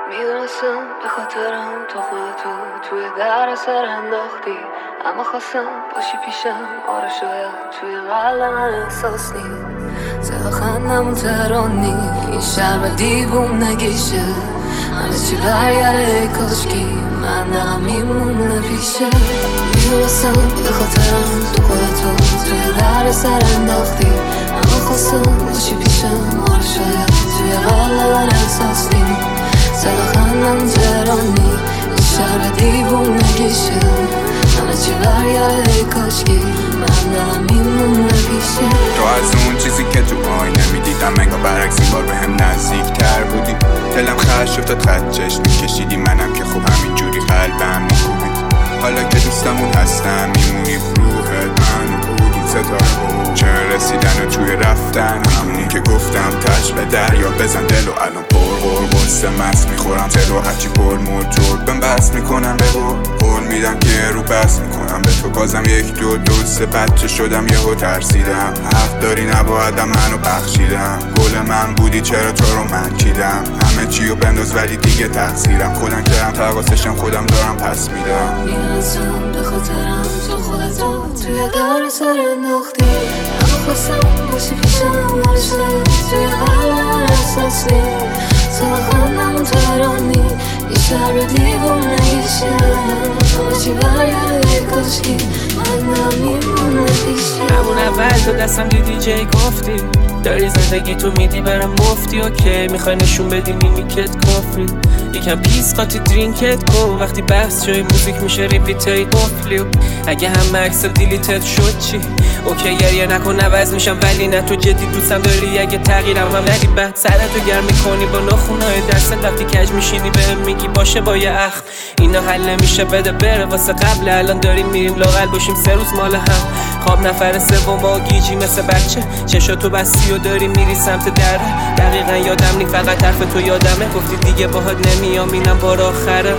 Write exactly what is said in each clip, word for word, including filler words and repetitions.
میدونستم به خاطرم تو خودتو توی در سر انداختی، اما خواستم باشی پیشم. آره شاید توی قلب من احساس نی صدا خندمون ترانی این شهر و دیوون نگیشه، همه چی برگره کاشکی من دلم میمونه پیشه. میدونستم به خاطرم تو خودتو توی در سر انداختی، اما خواستم باشی پیشم. آره شاید توی قلب من احساس نی صدا خندم ترانی این شهر دیوون نگیشه، همه چی برگره کاشکی من دلم میمونه پیشه. تو از اون چیزی که تو آینه میدیدم انگار برعکس این بار به هم نزدیک تر بودی. دلم خرش شد تا خط چشم میکشیدی، منم که خوب همینجوری قلبم میکوبید. حالا که دوستمون هستم میمونی روحت من و بودی ستاره، چرا رسیدن و توی رفتن همونی که گفتم تش به دریا بزن دل و الان پر پر بسته مست میخورم تلو هرچی پر موتور بهم بس میکنم به قول میدم که رو بس میکنم به تو. بازم یک دو دو سه بچه شدم یهو ترسیدم، حق داری نبایدم منو بخشیدم. گل من بودی چرا تو رو من چیدم، همه چیو بنداز ولی دیگه تقصیرم خودم کردم تقاصشم خودم دارم پس میدم. میدونستم به خاطرم تو خودتو توی در سر انداختی، اما خواستم باشی پیشم. آره شاید توی قلب من احساس نی صدا خندمون ترانی این شهر رو دیوون نگیشه، همه چی برگره کاشکی من دلم میمونه پیشه. همون اول تو دستم دیدی جای گفتی داری زندگی تو میدی برم مفتی. اوکی میخوای نشون بدی میمیکت کافی، یکم پیس قاطی درینکت کن. وقتی بحث جای موزیک میشه ریپیتای قفلی، اگه هم مکس دیلیتت شد چی؟ اوکی گریه نکن عوض میشم ولی نه تو جدی دوستم داری. اگه تغییرم هم ندی بعد سرتو گرم میکنی با ناخونای دست. وقتی کج میشینی بهم میگی باشه با یه اخ اینا حل نمیشه بده بره واسه قبل. الان داریم میریم لاغل باشیم سه روز مال هم. خواب نفر سوم با گیجی مثل بچه چشاتو بستی و داری میری سمت دره. دقیقا یادم نی فقط حرف تو یادمه، گفتی دیگه باهات نمیام اینم بار آخره.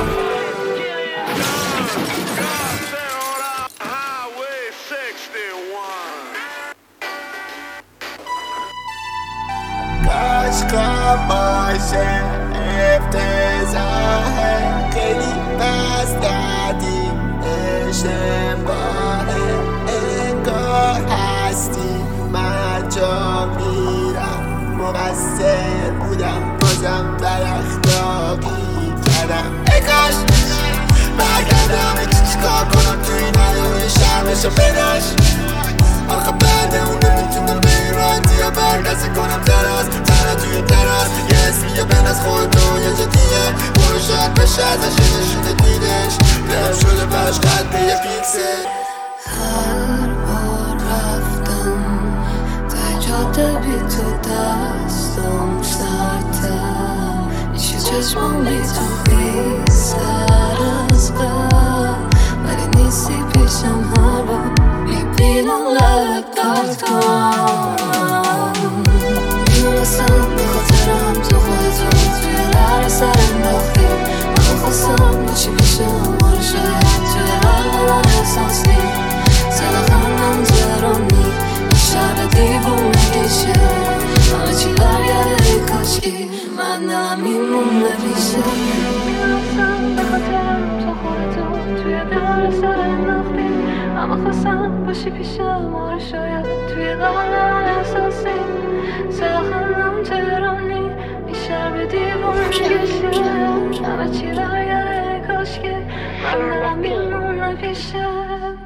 عشقا باشه افتضاحه خیلی بس دردی اشتباهه، انگار هستی من جا میرم مقصر بودم بازم در اخلاقی کردم. ای کاش برگردم ای چی چیکار کنم توی نداره شرمشو بداش. آخه بعد اون نمیتونم به این راحتی یا برگزه کنم تراز تنها توی تراز یه اسمی یا بین از خودتو یه جدیه برو شاید بشه ازش یه نشونه دیدش دلم شده براش قد به یه پیکسل. هر بار رفتم تا جاده بی تو دستم سرتر میشه چشمم بی تو بی سر از قبل، ولی نیستی پیشم هر بار میبینم لب داد کن. میدونستم به خاطرم تو خودتو توی در سر انداختی، اما خواستم باشی پیشم. آره شاید توی قلب من احساس نی صدا خندم ترانی این شهر دیوون نگیشه، همه چی برگره کاشکی من دلم میمونه پیشه. میدونستم به خاطرم تو خودتو توی در سر انداختی، اما خواستم باشی پیشم. آره شاید توی قلب من احساس نی صدا خندم ترانی این شهر دیوون نگیشه، همه چی برگره کاشکی من دلم میمونه پیشه.